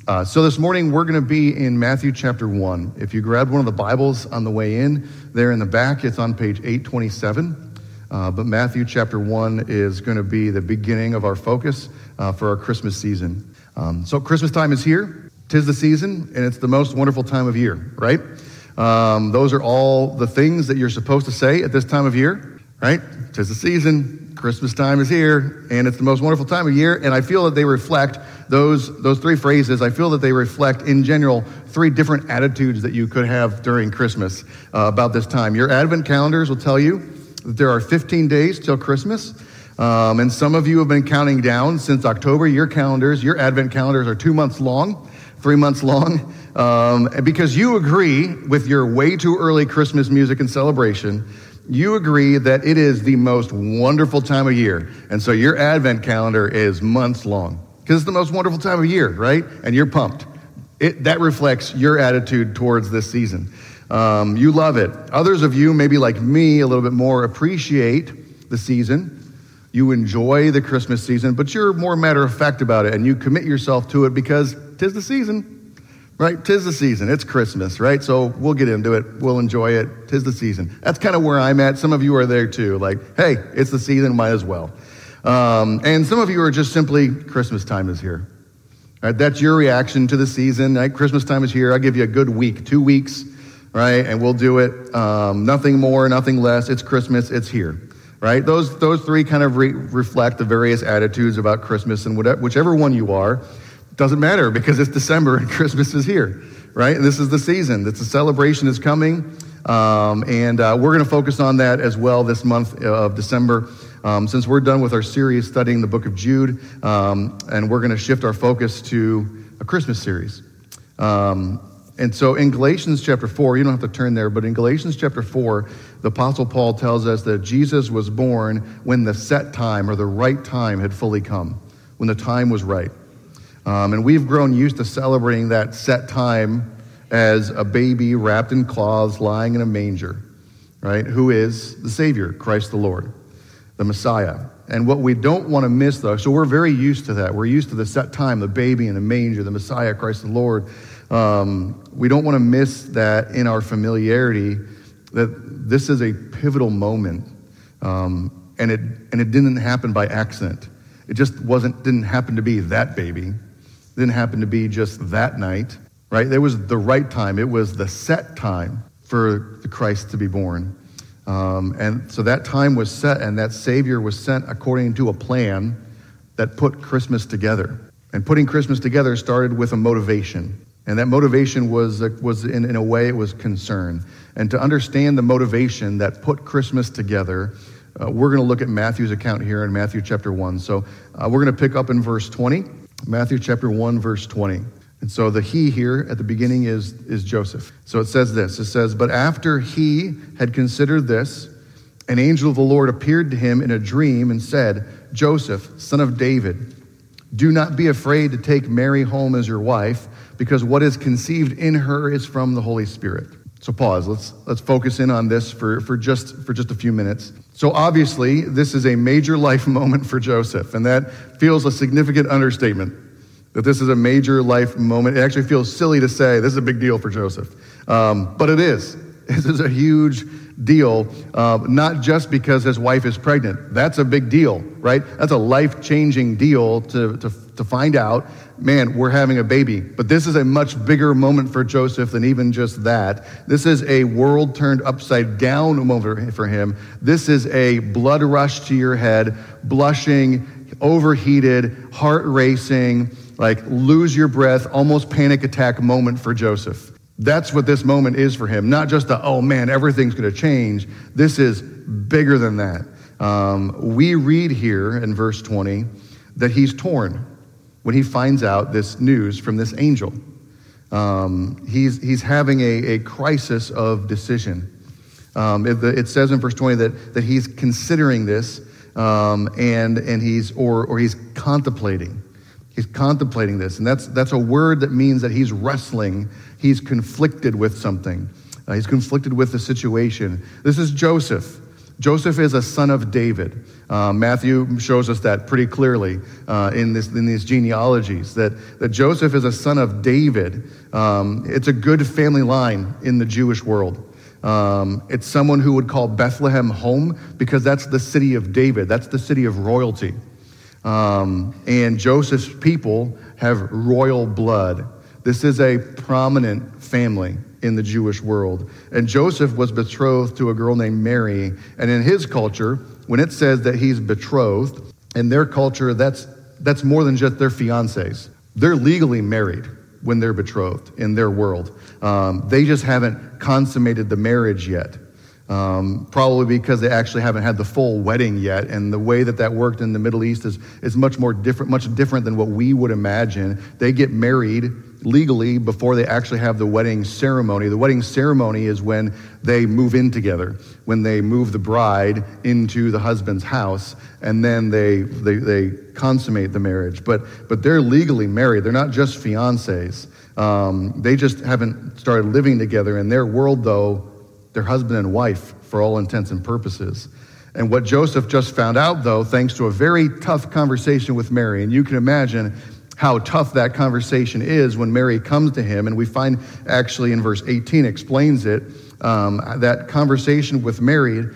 So this morning, we're going to be in Matthew chapter 1. If you grabbed one of the Bibles on the way in, there in the back, it's on page 827. But Matthew chapter 1 is going to be the beginning of our focus for our Christmas season. So Christmas time is here. 'Tis the season, and it's the most wonderful time of year, right? Those are all the things that you're supposed to say at this time of year, right? 'Tis the season. Christmas time is here, and it's the most wonderful time of year, and I feel that they reflect those three phrases. I feel that they reflect, in general, three different attitudes that you could have during Christmas about this time. Your Advent calendars will tell you that there are 15 days till Christmas, and some of you have been counting down since October. Your Advent calendars are 2 months long, 3 months long, because you agree with your way too early Christmas music and celebration. You agree that it is the most wonderful time of year. And so your Advent calendar is months long because it's the most wonderful time of year, right? And you're pumped. That reflects your attitude towards this season. You love it. Others of you, maybe like me, a little bit more appreciate the season. You enjoy the Christmas season, but you're more matter of fact about it and you commit yourself to it because 'tis the season. Right? 'Tis the season. It's Christmas, right? So we'll get into it. We'll enjoy it. 'Tis the season. That's kind of where I'm at. Some of you are there too. Like, hey, it's the season, might as well. And some of you are just simply, Christmas time is here. Right? That's your reaction to the season. Right? Christmas time is here. I'll give you a good week, 2 weeks, right? And we'll do it. Nothing more, nothing less. It's Christmas. It's here. Right? Those three kind of reflect the various attitudes about Christmas, and whichever one you are. Doesn't matter because it's December and Christmas is here, right? And this is the season. It's a celebration is coming, and we're going to focus on that as well this month of December, since we're done with our series studying the book of Jude, and we're going to shift our focus to a Christmas series. And so in Galatians chapter 4, you don't have to turn there, but in Galatians chapter 4, the Apostle Paul tells us that Jesus was born when the set time or the right time had fully come, when the time was right. And we've grown used to celebrating that set time as a baby wrapped in cloths lying in a manger, right? Who is the Savior, Christ the Lord, the Messiah. And what we don't want to miss, though, so we're very used to that. We're used to the set time, the baby in the manger, the Messiah, Christ the Lord. We don't want to miss that in our familiarity, that this is a pivotal moment, and it didn't happen by accident. It just didn't happen to be that baby. Didn't happen to be just that night, right? It was the right time. It was the set time for the Christ to be born. And so that time was set, and that Savior was sent according to a plan that put Christmas together. And putting Christmas together started with a motivation. And that motivation was in a way, it was concern. And to understand the motivation that put Christmas together, we're going to look at Matthew's account here in Matthew chapter 1. So we're going to pick up in verse 20. Matthew chapter 1, verse 20. And so the he here at the beginning is Joseph. So it says this. It says, "But after he had considered this, an angel of the Lord appeared to him in a dream and said, 'Joseph, son of David, do not be afraid to take Mary home as your wife, because what is conceived in her is from the Holy Spirit.'" So pause. Let's focus in on this for just a few minutes. So obviously, this is a major life moment for Joseph, and that feels a significant understatement, that this is a major life moment. It actually feels silly to say this is a big deal for Joseph, but it is. This is a huge deal, not just because his wife is pregnant. That's a big deal, right? That's a life-changing deal to find out, man, we're having a baby. But this is a much bigger moment for Joseph than even just that. This is a world turned upside down moment for him. This is a blood rush to your head, blushing, overheated, heart racing, like lose your breath, almost panic attack moment for Joseph. That's what this moment is for him. Not just oh man, everything's going to change. This is bigger than that. We read here in verse 20 that he's torn when he finds out this news from this angel. He's having a crisis of decision. It says in verse 20 that he's considering this, and he's contemplating. He's contemplating this, and that's a word that means that he's wrestling. He's conflicted with something. He's conflicted with the situation. This is Joseph, Joseph is a son of David. Matthew shows us that pretty clearly in these genealogies, that Joseph is a son of David. It's a good family line in the Jewish world. It's someone who would call Bethlehem home because that's the city of David. That's the city of royalty. And Joseph's people have royal blood. This is a prominent family in the Jewish world. And Joseph was betrothed to a girl named Mary. And in his culture, when it says that he's betrothed, in their culture, that's more than just their fiancés. They're legally married when they're betrothed in their world. They just haven't consummated the marriage yet. Probably because they actually haven't had the full wedding yet, and the way that worked in the Middle East is much different than what we would imagine. They get married legally before they actually have the wedding ceremony. The wedding ceremony is when they move in together, when they move the bride into the husband's house, and then they consummate the marriage. But they're legally married. They're not just fiancés. They just haven't started living together. In their world, though, they're husband and wife for all intents and purposes. And what Joseph just found out, though, thanks to a very tough conversation with Mary, and you can imagine how tough that conversation is when Mary comes to him, and we find actually in verse 18 explains it, that conversation with Mary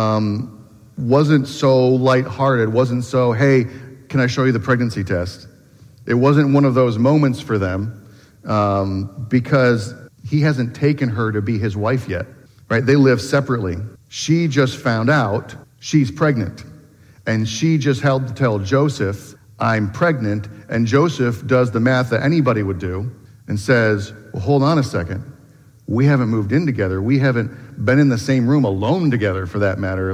wasn't so lighthearted, wasn't so, hey, can I show you the pregnancy test? It wasn't one of those moments for them because he hasn't taken her to be his wife yet. Right? They live separately. She just found out she's pregnant. And she just had to tell Joseph, I'm pregnant. And Joseph does the math that anybody would do and says, well, hold on a second. We haven't moved in together. We haven't been in the same room alone together, for that matter.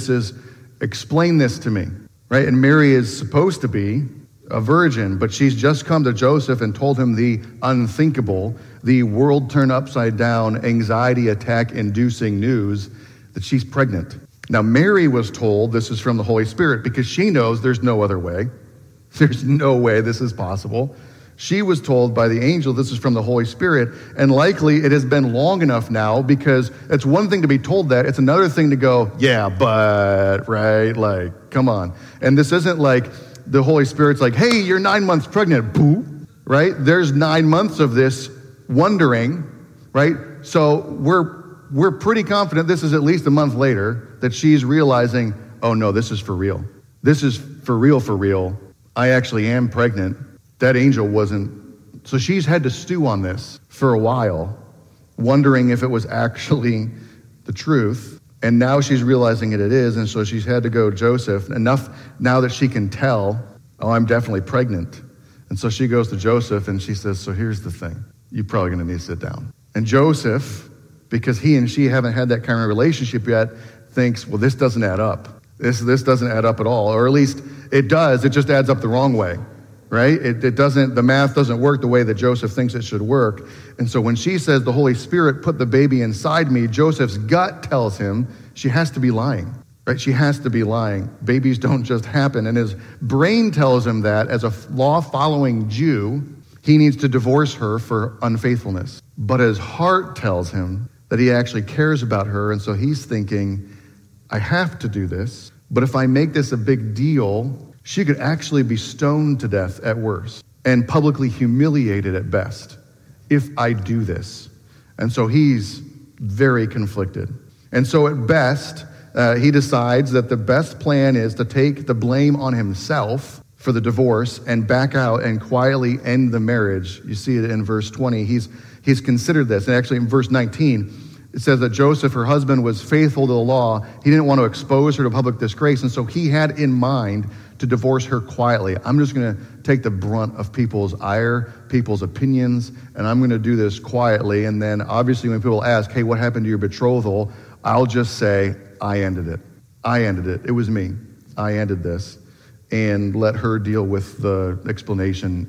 Explain this to me. Right? And Mary is supposed to be a virgin, but she's just come to Joseph and told him the unthinkable, the world turned upside down, anxiety attack inducing news that she's pregnant. Now, Mary was told this is from the Holy Spirit because she knows there's no other way. There's no way this is possible. She was told by the angel this is from the Holy Spirit, and likely it has been long enough now, because it's one thing to be told that, it's another thing to go, yeah, but, right? Come on. And this isn't like the Holy Spirit's like, hey, you're 9 months pregnant, boo, right? There's 9 months of this wondering, right? So we're pretty confident this is at least a month later that she's realizing, oh no, this is for real. This is for real. I actually am pregnant. That angel wasn't. So she's had to stew on this for a while, wondering if it was actually the truth. And now she's realizing it is, and so she's had to go to Joseph, enough now that she can tell, oh, I'm definitely pregnant. And so she goes to Joseph and she says, so here's the thing. You're probably going to need to sit down. And Joseph, because he and she haven't had that kind of relationship yet, thinks, well, this doesn't add up. This doesn't add up at all. Or at least it does. It just adds up the wrong way, right? It doesn't, the math doesn't work the way that Joseph thinks it should work. And so when she says the Holy Spirit put the baby inside me, Joseph's gut tells him she has to be lying, right? She has to be lying. Babies don't just happen. And his brain tells him that as a law-following Jew, he needs to divorce her for unfaithfulness. But his heart tells him that he actually cares about her, and so he's thinking, I have to do this, but if I make this a big deal, she could actually be stoned to death at worst and publicly humiliated at best if I do this. And so he's very conflicted. And so at best, he decides that the best plan is to take the blame on himself for the divorce and back out and quietly end the marriage. You see it in verse 20. He's considered this. And actually in verse 19, it says that Joseph, her husband, was faithful to the law. He didn't want to expose her to public disgrace. And so he had in mind to divorce her quietly. I'm just going to take the brunt of people's ire, people's opinions, and I'm going to do this quietly. And then obviously when people ask, hey, what happened to your betrothal? I'll just say, I ended it. I ended it. It was me. I ended this. And let her deal with the explanation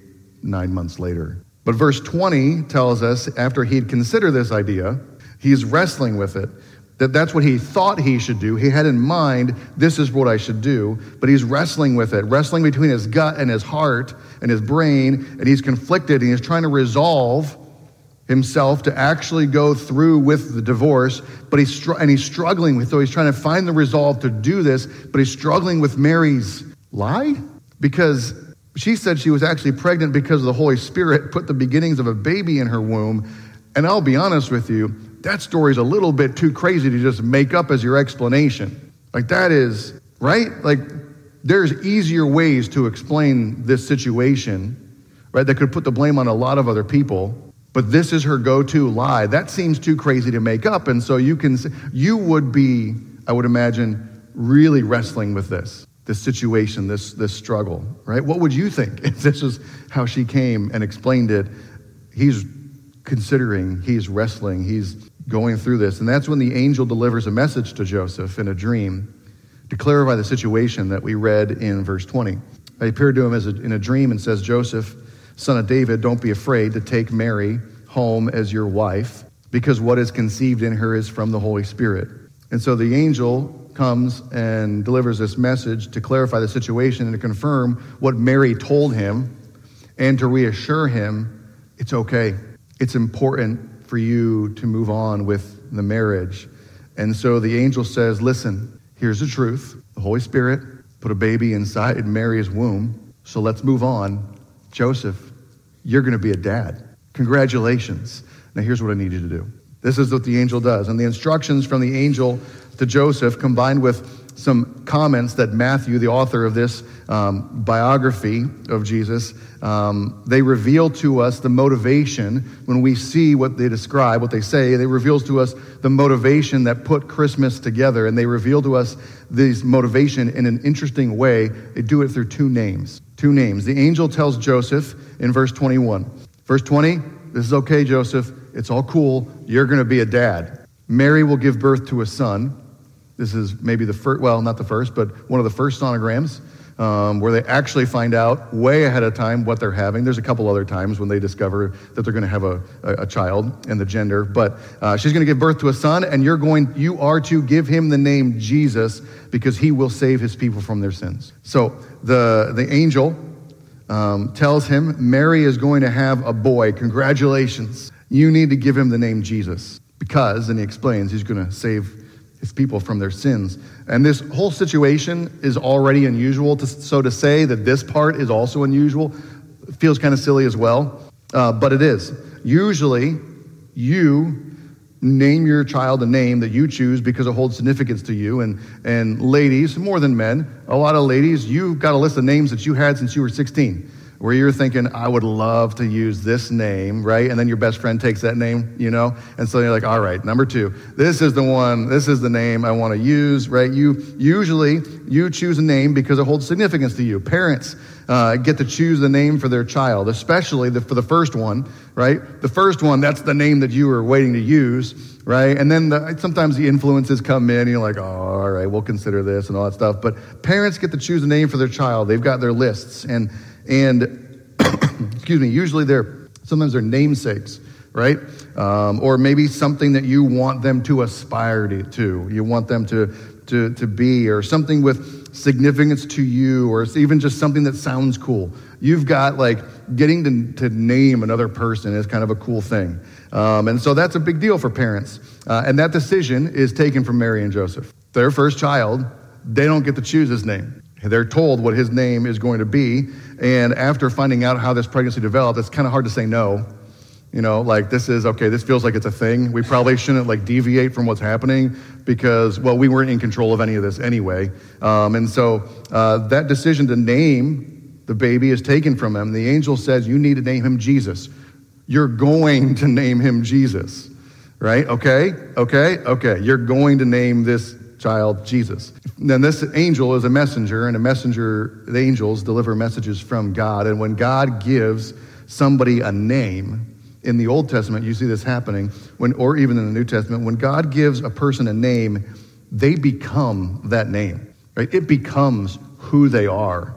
8-9 months later. But verse 20 tells us after he'd considered this idea, he's wrestling with it. That's what he thought he should do. He had in mind, this is what I should do, but he's wrestling with it, wrestling between his gut and his heart and his brain, and he's conflicted, and he's trying to resolve himself to actually go through with the divorce, but he's struggling with, so he's trying to find the resolve to do this, but he's struggling with Mary's lie, because she said she was actually pregnant because the Holy Spirit put the beginnings of a baby in her womb. And I'll be honest with you, that story's a little bit too crazy to just make up as your explanation. Like, that is, right? Like, there's easier ways to explain this situation, right, that could put the blame on a lot of other people. But this is her go-to lie. That seems too crazy to make up. And so you would be, I would imagine, really wrestling with this situation, this struggle, right? What would you think if this is how she came and explained it? He's considering, he's wrestling, he's going through this. And that's when the angel delivers a message to Joseph in a dream to clarify the situation that we read in verse 20. He appeared to him in a dream and says, Joseph, son of David, don't be afraid to take Mary home as your wife, because what is conceived in her is from the Holy Spirit. And so the angel comes and delivers this message to clarify the situation and to confirm what Mary told him and to reassure him it's okay. It's important for you to move on with the marriage. And so the angel says, listen, here's the truth. The Holy Spirit put a baby inside Mary's womb, so let's move on. Joseph, you're going to be a dad. Congratulations. Now here's what I need you to do. This is what the angel does. And the instructions from the angel to Joseph, combined with some comments that Matthew, the author of this biography of Jesus, they reveal to us the motivation when we see what they describe, what they say. They reveal to us the motivation that put Christmas together. And they reveal to us this motivation in an interesting way. They do it through two names. Two names. The angel tells Joseph in verse 21. Verse 20, this is okay, Joseph. It's all cool. You're going to be a dad. Mary will give birth to a son. This is maybe the first, well, not the first, but one of the first sonograms where they actually find out way ahead of time what they're having. There's a couple other times when they discover that they're going to have a child and the gender. But she's going to give birth to a son, and you are to give him the name Jesus, because he will save his people from their sins. So the angel tells him, Mary is going to have a boy. Congratulations. You need to give him the name Jesus, because, and he explains, he's going to save his people from their sins. And this whole situation is already unusual. So to say that this part is also unusual feels kind of silly as well, but it is. Usually, you name your child a name that you choose because it holds significance to you. And ladies, more than men, a lot of ladies, you've got a list of names that you had since you were 16. Where you're thinking, I would love to use this name, right? And then your best friend takes that name, And so you're like, all right, number 2, this is the one, this is the name I want to use, right? You choose a name because it holds significance to you. Parents get to choose the name for their child, especially for the first one, right? The first one, that's the name that you were waiting to use, right? And then sometimes the influences come in, and you're like, oh, all right, we'll consider this and all that stuff. But parents get to choose a name for their child. They've got their lists, and excuse me, usually sometimes they're namesakes, right? Or maybe something that you want them to aspire to. You want them to be, or something with significance to you, or it's even just something that sounds cool. You've got getting to name another person is kind of a cool thing. And so that's a big deal for parents. And that decision is taken from Mary and Joseph. Their first child, they don't get to choose his name. They're told what his name is going to be, and after finding out how this pregnancy developed, it's kind of hard to say no. This feels like it's a thing. We probably shouldn't deviate from what's happening because, well, we weren't in control of any of this anyway. And so that decision to name the baby is taken from him. The angel says, you need to name him Jesus. You're going to name him Jesus, right? Okay. You're going to name this child Jesus. Then this angel is a messenger, and the angels deliver messages from God. And when God gives somebody a name, in the Old Testament, you see this happening, or even in the New Testament, when God gives a person a name, they become that name, right? It becomes who they are.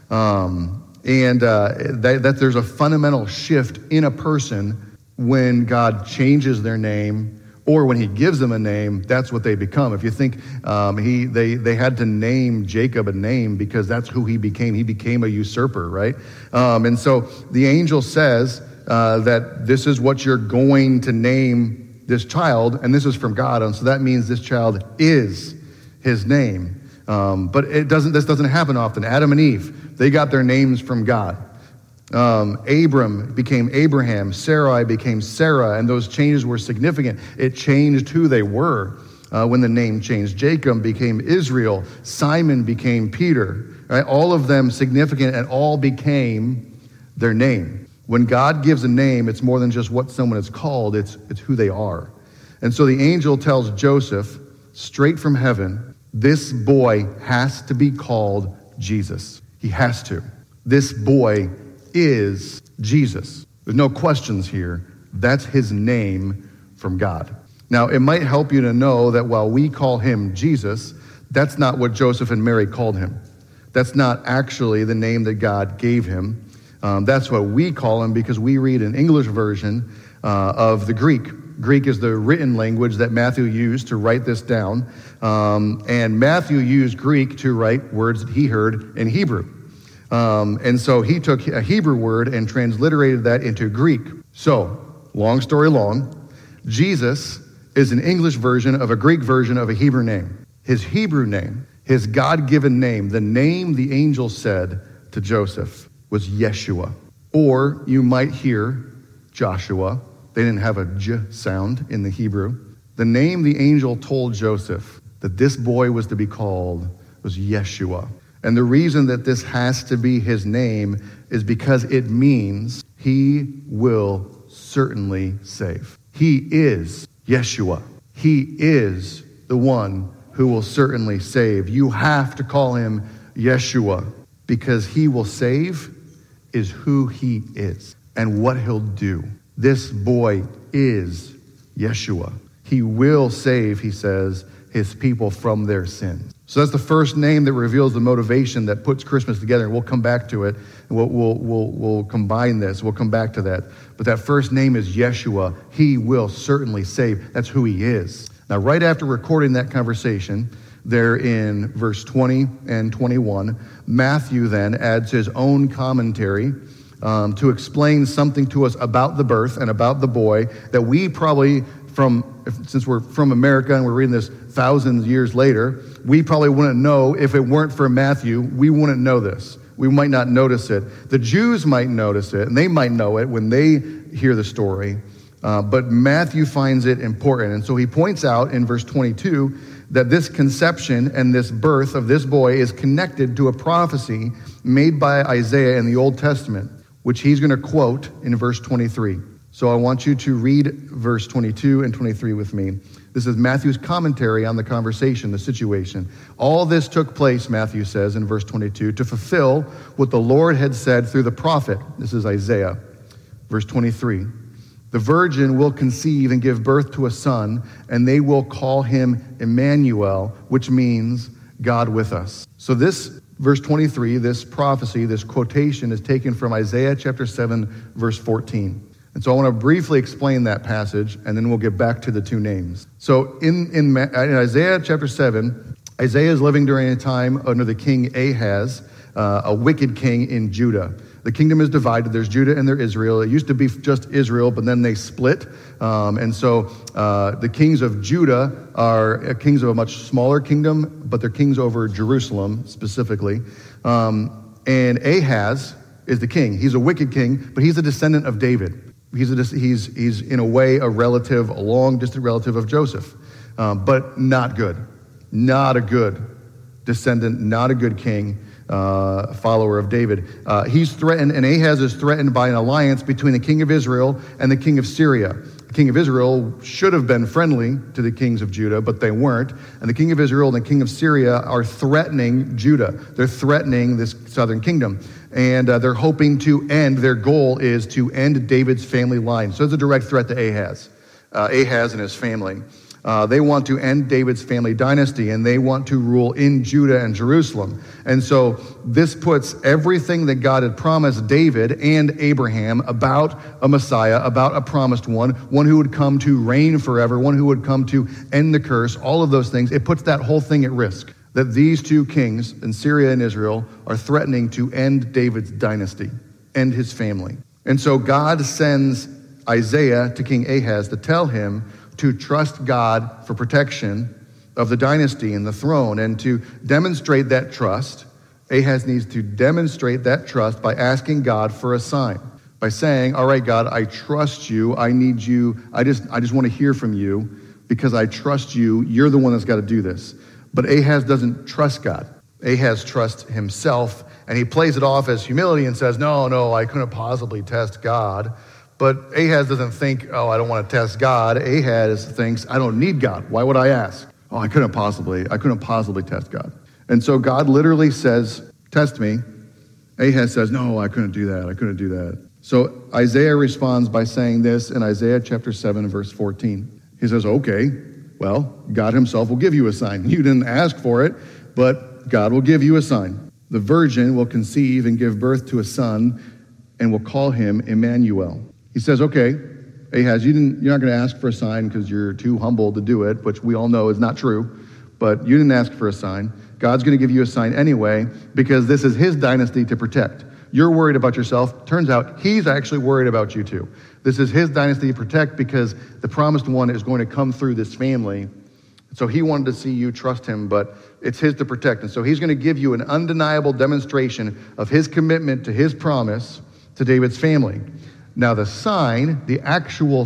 That there's a fundamental shift in a person when God changes their name, or when he gives them a name, that's what they become. If you think they had to name Jacob a name because that's who he became. He became a usurper, right? And so the angel says that this is what you're going to name this child, and this is from God, and so that means this child is his name. But this doesn't happen often. Adam and Eve, they got their names from God. Abram became Abraham, Sarai became Sarah, and those changes were significant. It changed who they were when the name changed. Jacob became Israel, Simon became Peter. Right? All of them significant, and all became their name. When God gives a name, it's more than just what someone is called, it's who they are. And so the angel tells Joseph, straight from heaven, this boy has to be called Jesus. He has to. This boy is Jesus. There's no questions here. That's his name from God. Now, it might help you to know that while we call him Jesus, that's not what Joseph and Mary called him. That's not actually the name that God gave him. That's what we call him because we read an English version of the Greek. Greek is the written language that Matthew used to write this down. And Matthew used Greek to write words that he heard in Hebrew. And so he took a Hebrew word and transliterated that into Greek. So, long story long, Jesus is an English version of a Greek version of a Hebrew name. His Hebrew name, his God-given name, the name the angel said to Joseph was Yeshua. Or you might hear Joshua. They didn't have a J sound in the Hebrew. The name the angel told Joseph that this boy was to be called was Yeshua. And the reason that this has to be his name is because it means he will certainly save. He is Yeshua. He is the one who will certainly save. You have to call him Yeshua because he will save is who he is and what he'll do. This boy is Yeshua. He will save, he says, his people from their sins. So that's the first name that reveals the motivation that puts Christmas together. And we'll come back to it. And we'll combine this. We'll come back to that. But that first name is Yeshua. He will certainly save. That's who he is. Now, right after recording that conversation, there in verse 20 and 21, Matthew then adds his own commentary to explain something to us about the birth and about the boy that we probably, since we're from America and we're reading this thousands of years later, we probably wouldn't know. If it weren't for Matthew, we wouldn't know this. We might not notice it. The Jews might notice it, and they might know it when they hear the story. But Matthew finds it important. And so he points out in verse 22 that this conception and this birth of this boy is connected to a prophecy made by Isaiah in the Old Testament, which he's going to quote in verse 23. So I want you to read verse 22 and 23 with me. This is Matthew's commentary on the conversation, the situation. All this took place, Matthew says in verse 22, to fulfill what the Lord had said through the prophet. This is Isaiah. Verse 23. The virgin will conceive and give birth to a son, and they will call him Emmanuel, which means God with us. So this verse 23, this prophecy, this quotation is taken from Isaiah chapter 7, verse 14. And so I want to briefly explain that passage, and then we'll get back to the two names. So in Isaiah chapter 7, Isaiah is living during a time under the king Ahaz, a wicked king in Judah. The kingdom is divided. There's Judah and there's Israel. It used to be just Israel, but then they split. And so the kings of Judah are kings of a much smaller kingdom, but they're kings over Jerusalem specifically. And Ahaz is the king. He's a wicked king, but he's a descendant of David. He's in a way a long distant relative of Joseph, but not good. Not a good descendant, not a good king. Follower of David. He's threatened, and Ahaz is threatened by an alliance between the king of Israel and the king of Syria. The king of Israel should have been friendly to the kings of Judah, but they weren't. And the king of Israel and the king of Syria are threatening Judah. They're threatening this southern kingdom. And they're hoping to their goal is to end David's family line. So it's a direct threat to Ahaz and his family. They want to end David's family dynasty, and they want to rule in Judah and Jerusalem. And so this puts everything that God had promised David and Abraham about a Messiah, about a promised one who would come to reign forever, one who would come to end the curse, all of those things. It puts that whole thing at risk, that these two kings in Syria and Israel are threatening to end David's dynasty, end his family. And so God sends Isaiah to King Ahaz to tell him to trust God for protection of the dynasty and the throne. And to demonstrate that trust, Ahaz needs to demonstrate that trust by asking God for a sign. By saying, all right, God, I trust you. I need you. I just want to hear from you because I trust you. You're the one that's got to do this. But Ahaz doesn't trust God. Ahaz trusts himself, and he plays it off as humility and says, no, I couldn't possibly test God. But Ahaz doesn't think, oh, I don't want to test God. Ahaz thinks, I don't need God. Why would I ask? Oh, I couldn't possibly test God. And so God literally says, test me. Ahaz says, no, I couldn't do that. So Isaiah responds by saying this in Isaiah chapter 7, verse 14. He says, okay, well, God himself will give you a sign. You didn't ask for it, but God will give you a sign. The virgin will conceive and give birth to a son and will call him Emmanuel. He says, okay, Ahaz, you're not going to ask for a sign because you're too humble to do it, which we all know is not true, but you didn't ask for a sign. God's going to give you a sign anyway because this is his dynasty to protect. You're worried about yourself. Turns out he's actually worried about you too. This is his dynasty to protect because the promised one is going to come through this family. So he wanted to see you trust him, but it's his to protect. And so he's going to give you an undeniable demonstration of his commitment to his promise to David's family. Now the sign, the actual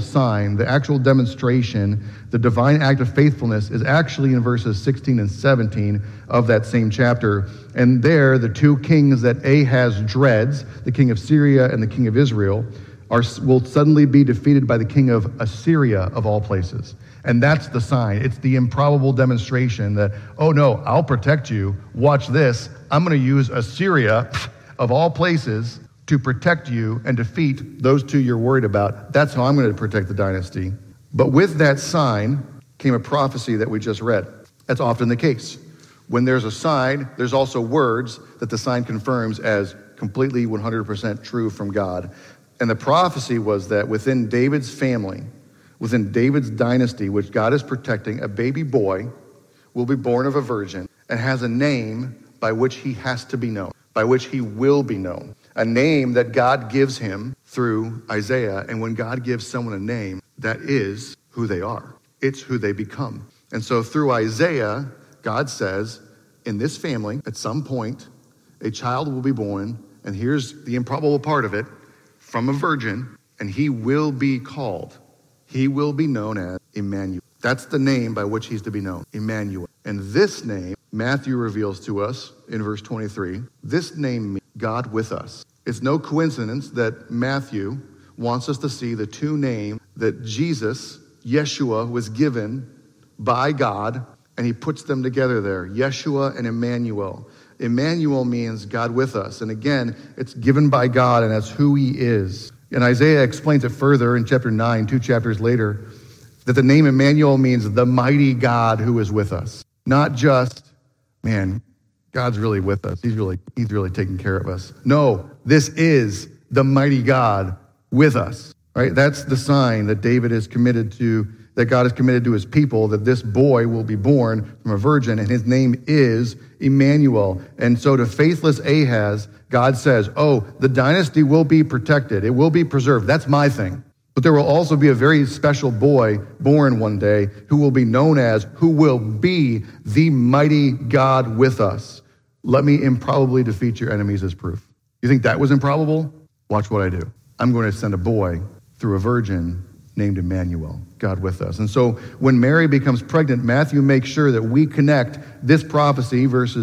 demonstration, the divine act of faithfulness is actually in verses 16 and 17 of that same chapter. And there, the two kings that Ahaz dreads, the king of Syria and the king of Israel, will suddenly be defeated by the king of Assyria of all places. And that's the sign. It's the improbable demonstration that, oh no, I'll protect you. Watch this. I'm going to use Assyria of all places to protect you and defeat those two you're worried about. That's how I'm going to protect the dynasty. But with that sign came a prophecy that we just read. That's often the case. When there's a sign, there's also words that the sign confirms as completely 100% true from God. And the prophecy was that within David's family, within David's dynasty, which God is protecting, a baby boy will be born of a virgin and has a name by which he has to be known, by which he will be known. A name that God gives him through Isaiah. And when God gives someone a name, that is who they are. It's who they become. And so through Isaiah, God says, in this family, at some point, a child will be born, and here's the improbable part of it, from a virgin, and he will be called. He will be known as Emmanuel. That's the name by which he's to be known, Emmanuel. And this name, Matthew reveals to us in verse 23, this name means God with us. It's no coincidence that Matthew wants us to see the two names that Jesus, Yeshua, was given by God, and he puts them together there, Yeshua and Emmanuel. Emmanuel means God with us. And again, it's given by God, and that's who he is. And Isaiah explains it further in chapter 9, 2 chapters later, that the name Emmanuel means the mighty God who is with us. Not just, man, God's really with us. He's really taking care of us. No, this is the mighty God with us, right? That's the sign that David is committed to, that God is committed to his people, that this boy will be born from a virgin, and his name is Emmanuel. And so to faithless Ahaz, God says, oh, the dynasty will be protected. It will be preserved. That's my thing. But there will also be a very special boy born one day who will be known as, who will be the mighty God with us. Let me improbably defeat your enemies as proof. You think that was improbable? Watch what I do. I'm going to send a boy through a virgin named Emmanuel, God with us. And so when Mary becomes pregnant, Matthew makes sure that we connect this prophecy, verse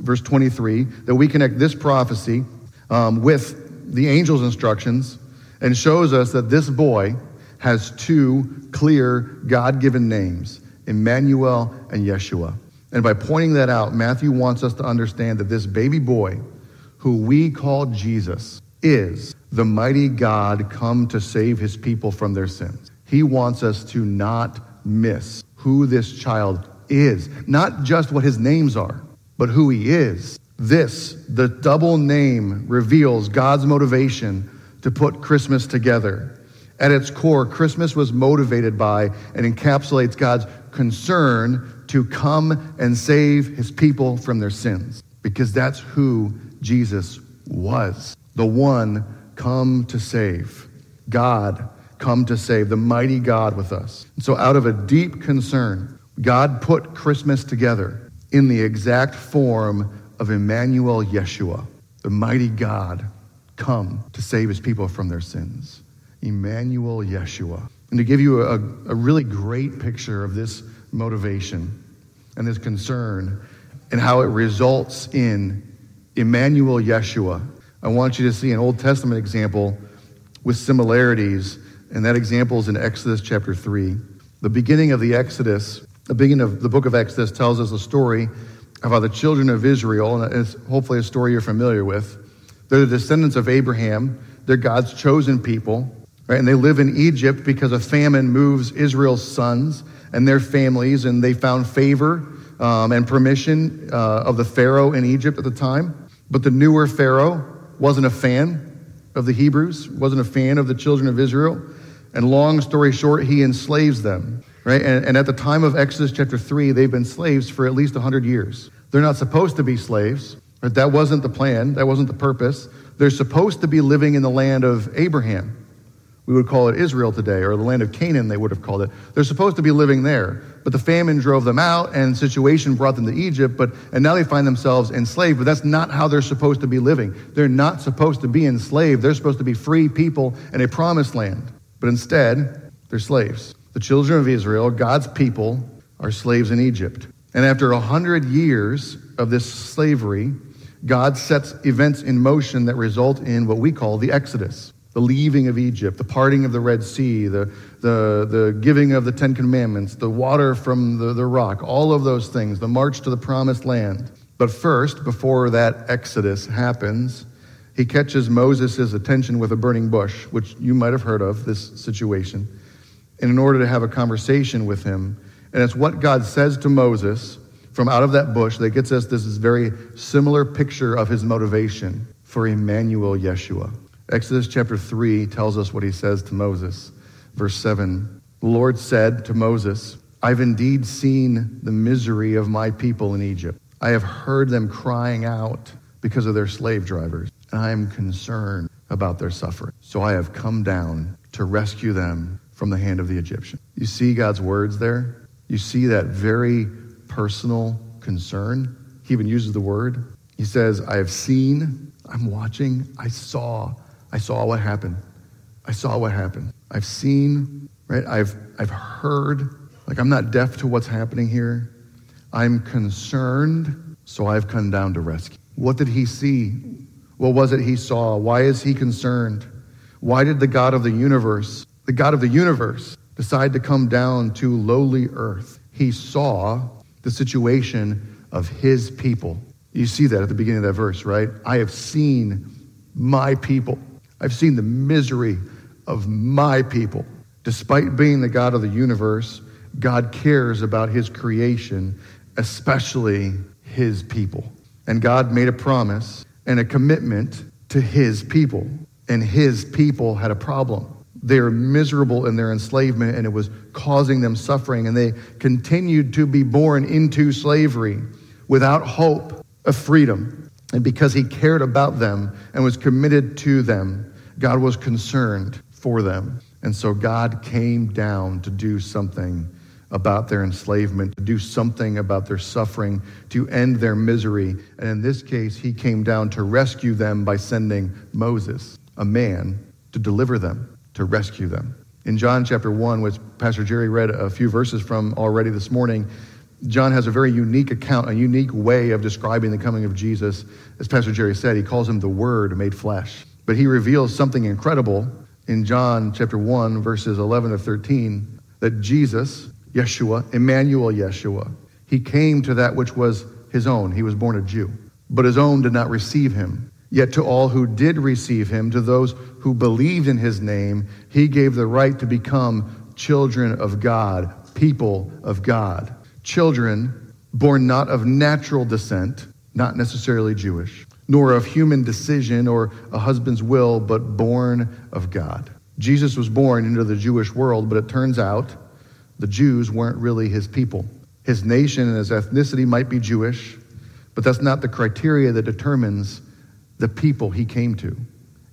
23, that we connect this prophecy with the angel's instructions, and shows us that this boy has two clear God-given names, Emmanuel and Yeshua. And by pointing that out, Matthew wants us to understand that this baby boy, who we call Jesus, is the mighty God come to save his people from their sins. He wants us to not miss who this child is, not just what his names are, but who he is. This, the double name, reveals God's motivation to put Christmas together. At its core, Christmas was motivated by and encapsulates God's concern to come and save his people from their sins, because that's who Jesus was, the one come to save. God come to save, the mighty God with us. And so out of a deep concern, God put Christmas together in the exact form of Emmanuel Yeshua, the mighty God come to save his people from their sins. Emmanuel Yeshua. And to give you a really great picture of this motivation and this concern and how it results in Emmanuel Yeshua, I want you to see an Old Testament example with similarities, and that example is in Exodus chapter 3. The beginning of the Exodus, the beginning of the book of Exodus tells us a story of how the children of Israel, and it's hopefully a story you're familiar with, they're the descendants of Abraham, they're God's chosen people, right? And they live in Egypt because a famine moves Israel's sons and their families, and they found favor and permission of the Pharaoh in Egypt at the time. But the newer Pharaoh wasn't a fan of the Hebrews, wasn't a fan of the children of Israel. And long story short, he enslaves them, right? And at the time of Exodus chapter 3, they've been slaves for at least 100 years. They're not supposed to be slaves, but that wasn't the plan. That wasn't the purpose. They're supposed to be living in the land of Abraham. We would call it Israel today, or the land of Canaan, they would have called it. They're supposed to be living there. But the famine drove them out, and situation brought them to Egypt, and now they find themselves enslaved. But that's not how they're supposed to be living. They're not supposed to be enslaved. They're supposed to be free people in a promised land. But instead, they're slaves. The children of Israel, God's people, are slaves in Egypt. And after 100 years of this slavery, God sets events in motion that result in what we call the Exodus. The leaving of Egypt, the parting of the Red Sea, the giving of the Ten Commandments, the water from the rock, all of those things, the march to the promised land. But first, before that Exodus happens, he catches Moses' attention with a burning bush, which you might have heard of, this situation, and in order to have a conversation with him. And it's what God says to Moses from out of that bush that gets us this very similar picture of his motivation for Emmanuel Yeshua. Exodus chapter 3 tells us what he says to Moses. Verse 7, the Lord said to Moses, I've indeed seen the misery of my people in Egypt. I have heard them crying out because of their slave drivers, and I am concerned about their suffering. So I have come down to rescue them from the hand of the Egyptian. You see God's words there? You see that very personal concern. He even uses the word. He says, I have seen, I'm watching, I saw what happened. I saw what happened. I've seen, right? I've heard. Like, I'm not deaf to what's happening here. I'm concerned, so I've come down to rescue. What did he see? What was it he saw? Why is he concerned? Why did the God of the universe, decide to come down to lowly earth? He saw the situation of his people. You see that at the beginning of that verse, right? I have seen my people. I've seen the misery of my people. Despite being the God of the universe, God cares about his creation, especially his people. And God made a promise and a commitment to his people. And his people had a problem. They were miserable in their enslavement, and it was causing them suffering. And they continued to be born into slavery without hope of freedom. And because he cared about them and was committed to them, God was concerned for them. And so God came down to do something about their enslavement, to do something about their suffering, to end their misery. And in this case, he came down to rescue them by sending Moses, a man, to deliver them, to rescue them. In John chapter 1, which Pastor Jerry read a few verses from already this morning, John has a very unique account, a unique way of describing the coming of Jesus. As Pastor Jerry said, he calls him the Word made flesh. But he reveals something incredible in John chapter 1, verses 11 to 13, that Jesus, Yeshua, Emmanuel Yeshua, he came to that which was his own. He was born a Jew, but his own did not receive him. Yet to all who did receive him, to those who believed in his name, he gave the right to become children of God, people of God. Children born not of natural descent, not necessarily Jewish, nor of human decision or a husband's will, but born of God. Jesus was born into the Jewish world, but it turns out the Jews weren't really his people. His nation and his ethnicity might be Jewish, but that's not the criteria that determines the people he came to.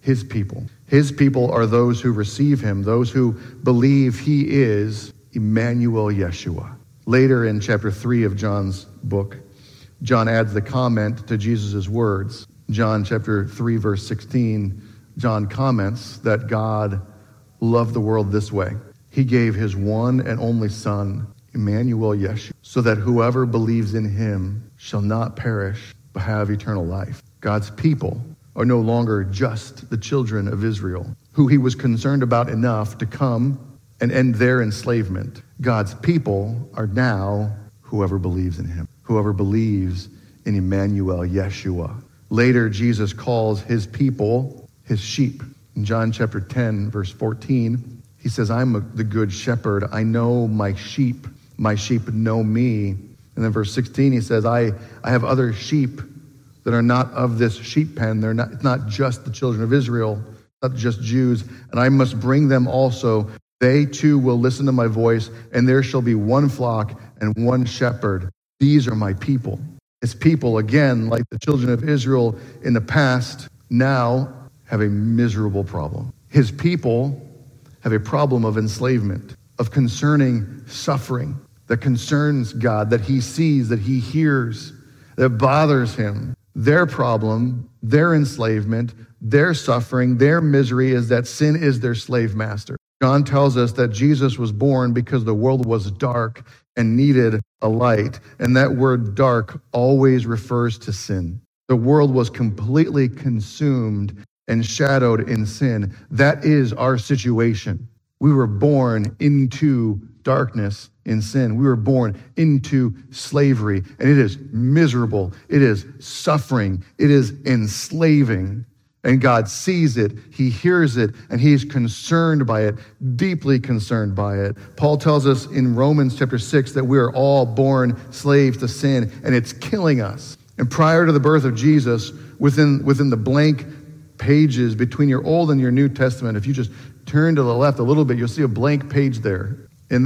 his people. His people are those who receive him, those who believe he is Emmanuel Yeshua. Later in chapter 3 of John's book, John adds the comment to Jesus' words. John chapter 3, verse 16, John comments that God loved the world this way. He gave his one and only Son, Emmanuel Yeshua, so that whoever believes in him shall not perish, but have eternal life. God's people are no longer just the children of Israel, who he was concerned about enough to come and end their enslavement. God's people are now whoever believes in him, whoever believes in Emmanuel Yeshua. Later, Jesus calls his people his sheep. In John chapter 10, verse 14, he says, I'm the good shepherd. I know my sheep. My sheep know me. And then verse 16, he says, I have other sheep that are not of this sheep pen. It's not just the children of Israel, not just Jews, and I must bring them also. They too will listen to my voice, and there shall be one flock and one shepherd. These are my people. His people, again, like the children of Israel in the past, now have a miserable problem. His people have a problem of enslavement, of concerning suffering that concerns God, that he sees, that he hears, that bothers him. Their problem, their enslavement, their suffering, their misery is that sin is their slave master. John tells us that Jesus was born because the world was dark and needed a light. And that word dark always refers to sin. The world was completely consumed and shadowed in sin. That is our situation. We were born into darkness in sin. We were born into slavery, and it is miserable. It is suffering. It is enslaving. And God sees it, he hears it, and he's concerned by it, deeply concerned by it. Paul tells us in Romans chapter 6 that we are all born slaves to sin, and it's killing us. And prior to the birth of Jesus, within the blank pages between your Old and your New Testament, if you just turn to the left a little bit, you'll see a blank page there. In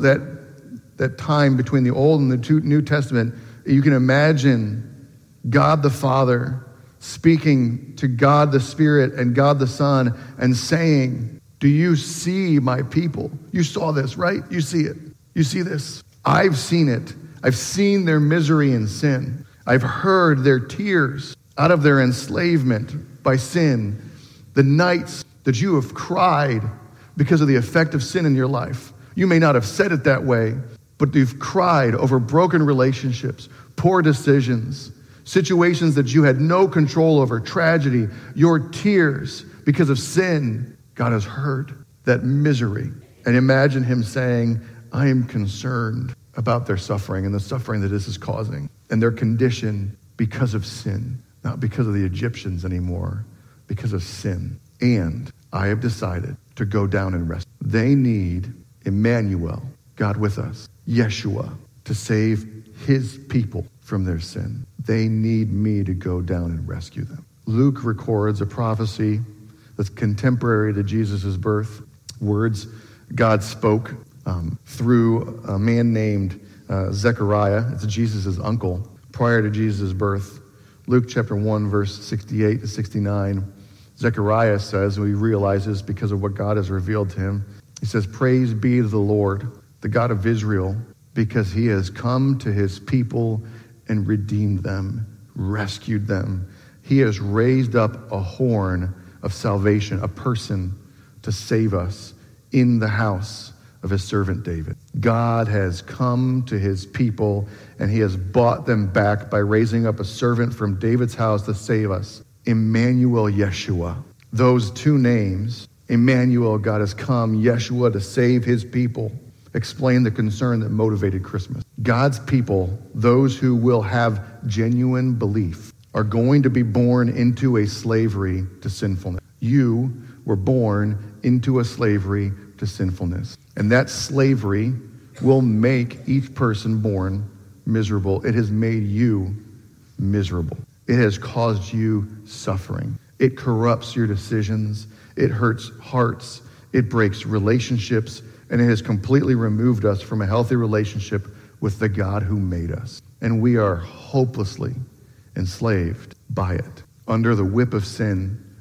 that time between the Old and the New Testament, you can imagine God the Father speaking to God the Spirit and God the Son and saying, do you see my people? You saw this, right? You see it. You see this. I've seen it. I've seen their misery and sin. I've heard their tears out of their enslavement by sin. The nights that you have cried because of the effect of sin in your life. You may not have said it that way, but you've cried over broken relationships, poor decisions, situations that you had no control over, tragedy, your tears because of sin. God has heard that misery. And imagine him saying, I am concerned about their suffering and the suffering that this is causing and their condition because of sin, not because of the Egyptians anymore, because of sin. And I have decided to go down and rescue. They need Emmanuel, God with us, Yeshua, to save his people from their sin. They need me to go down and rescue them. Luke records a prophecy that's contemporary to Jesus' birth. Words God spoke through a man named Zechariah. It's Jesus' uncle prior to Jesus' birth. Luke chapter 1, verse 68 to 69. Zechariah says, and he realizes because of what God has revealed to him, he says, praise be to the Lord, the God of Israel, because he has come to his people and redeemed them, rescued them. He has raised up a horn of salvation, a person to save us in the house of his servant David. God has come to his people and he has bought them back by raising up a servant from David's house to save us. Emmanuel Yeshua. Those two names, Emmanuel, God has come, Yeshua, to save his people, explain the concern that motivated Christmas. God's people, those who will have genuine belief, are going to be born into a slavery to sinfulness. You were born into a slavery to sinfulness. And that slavery will make each person born miserable. It has made you miserable. It has caused you suffering. It corrupts your decisions. It hurts hearts. It breaks relationships. And it has completely removed us from a healthy relationship with the God who made us. And we are hopelessly enslaved by it. Under the whip of sin,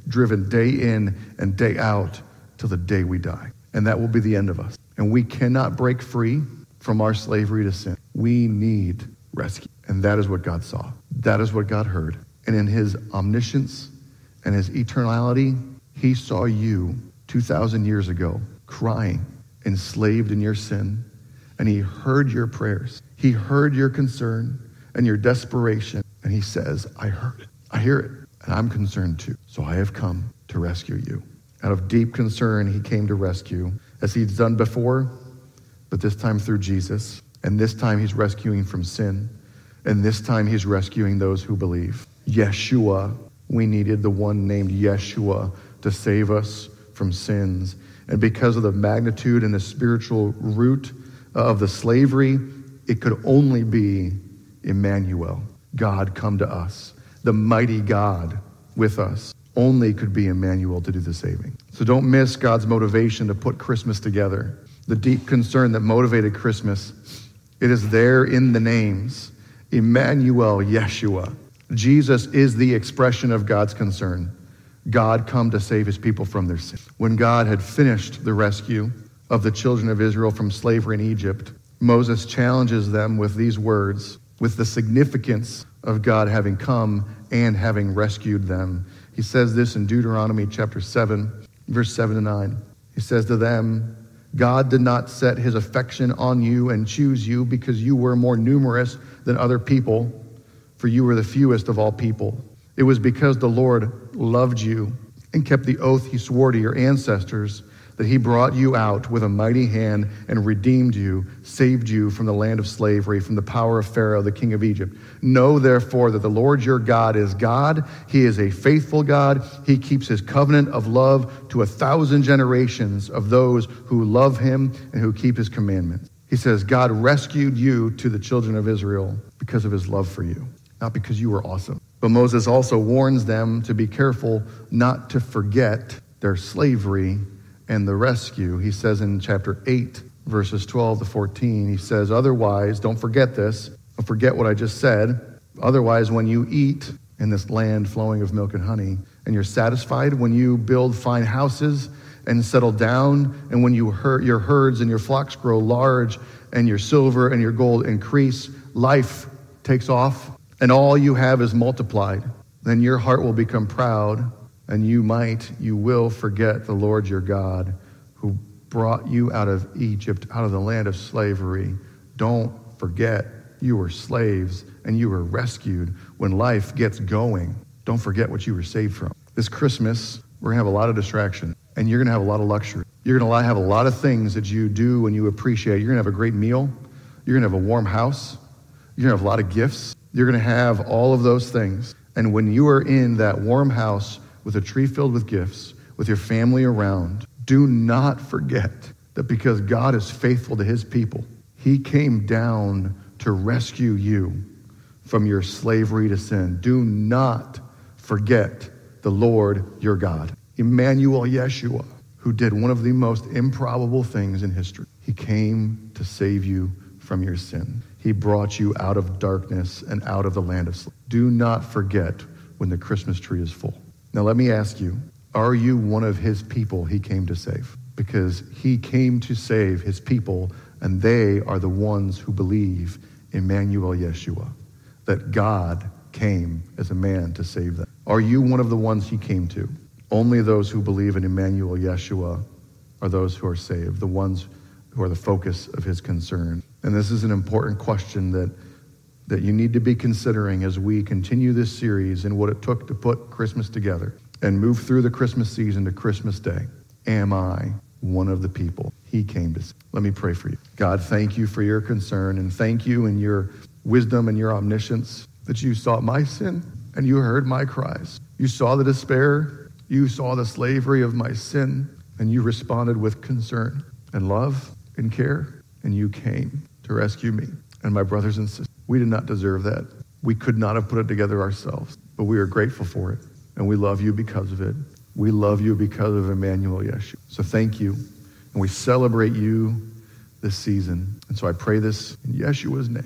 driven day in and day out till the day we die. And that will be the end of us. And we cannot break free from our slavery to sin. We need rescue. And that is what God saw. That is what God heard. And in his omniscience and his eternality, he saw you 2,000 years ago crying, enslaved in your sin. And he heard your prayers. He heard your concern and your desperation. And he says, I heard it. I hear it. And I'm concerned too. So I have come to rescue you. Out of deep concern, he came to rescue, as he's done before, but this time through Jesus. And this time he's rescuing from sin. And this time he's rescuing those who believe. Yeshua, we needed the one named Yeshua to save us from sins. And because of the magnitude and the spiritual root of the slavery, it could only be Emmanuel, God come to us. The mighty God with us only could be Emmanuel to do the saving. So don't miss God's motivation to put Christmas together. The deep concern that motivated Christmas, it is there in the names. Emmanuel, Yeshua. Jesus is the expression of God's concern. God come to save his people from their sin. When God had finished the rescue of the children of Israel from slavery in Egypt, Moses challenges them with these words, with the significance of God having come and having rescued them. He says this in Deuteronomy chapter 7, verse 7 to 9. He says to them, God did not set his affection on you and choose you because you were more numerous than other people, for you were the fewest of all people. It was because the Lord loved you and kept the oath he swore to your ancestors that he brought you out with a mighty hand and redeemed you, saved you from the land of slavery, from the power of Pharaoh, the king of Egypt. Know therefore that the Lord your God is God. He is a faithful God. He keeps his covenant of love to 1,000 generations of those who love him and who keep his commandments. He says, God rescued you to the children of Israel because of his love for you, not because you were awesome. But Moses also warns them to be careful not to forget their slavery and the rescue. He says in chapter 8, verses 12 to 14, he says, otherwise, don't forget this, don't forget what I just said. Otherwise, when you eat in this land flowing of milk and honey, and you're satisfied, when you build fine houses and settle down, and when your herds and your flocks grow large, and your silver and your gold increase, life takes off, and all you have is multiplied, then your heart will become proud, and you will forget the Lord your God, who brought you out of Egypt, out of the land of slavery. Don't forget you were slaves and you were rescued. When life gets going, don't forget what you were saved from. This Christmas, we're going to have a lot of distraction, and you're going to have a lot of luxury. You're going to have a lot of things that you do and you appreciate. You're going to have a great meal. You're going to have a warm house. You're going to have a lot of gifts. You're going to have all of those things. And when you are in that warm house with a tree filled with gifts, with your family around, do not forget that because God is faithful to his people, he came down to rescue you from your slavery to sin. Do not forget the Lord your God. Emmanuel, Yeshua, who did one of the most improbable things in history. He came to save you from your sin. He brought you out of darkness and out of the land of slavery. Do not forget when the Christmas tree is full. Now let me ask you, are you one of his people he came to save? Because he came to save his people, and they are the ones who believe Emmanuel, Yeshua, that God came as a man to save them. Are you one of the ones he came to? Only those who believe in Emmanuel, Yeshua, are those who are saved, the ones who are the focus of his concern. And this is an important question that you need to be considering as we continue this series and what it took to put Christmas together and move through the Christmas season to Christmas Day. Am I one of the people he came to see? Let me pray for you. God, thank you for your concern, and thank you in your wisdom and your omniscience that you saw my sin and you heard my cries. You saw the despair, you saw the slavery of my sin, and you responded with concern and love and care, and you came to rescue me and my brothers and sisters. We did not deserve that. We could not have put it together ourselves, but we are grateful for it, and we love you because of it. We love you because of Emmanuel, Yeshua. So thank you, and we celebrate you this season. And so I pray this in Yeshua's name.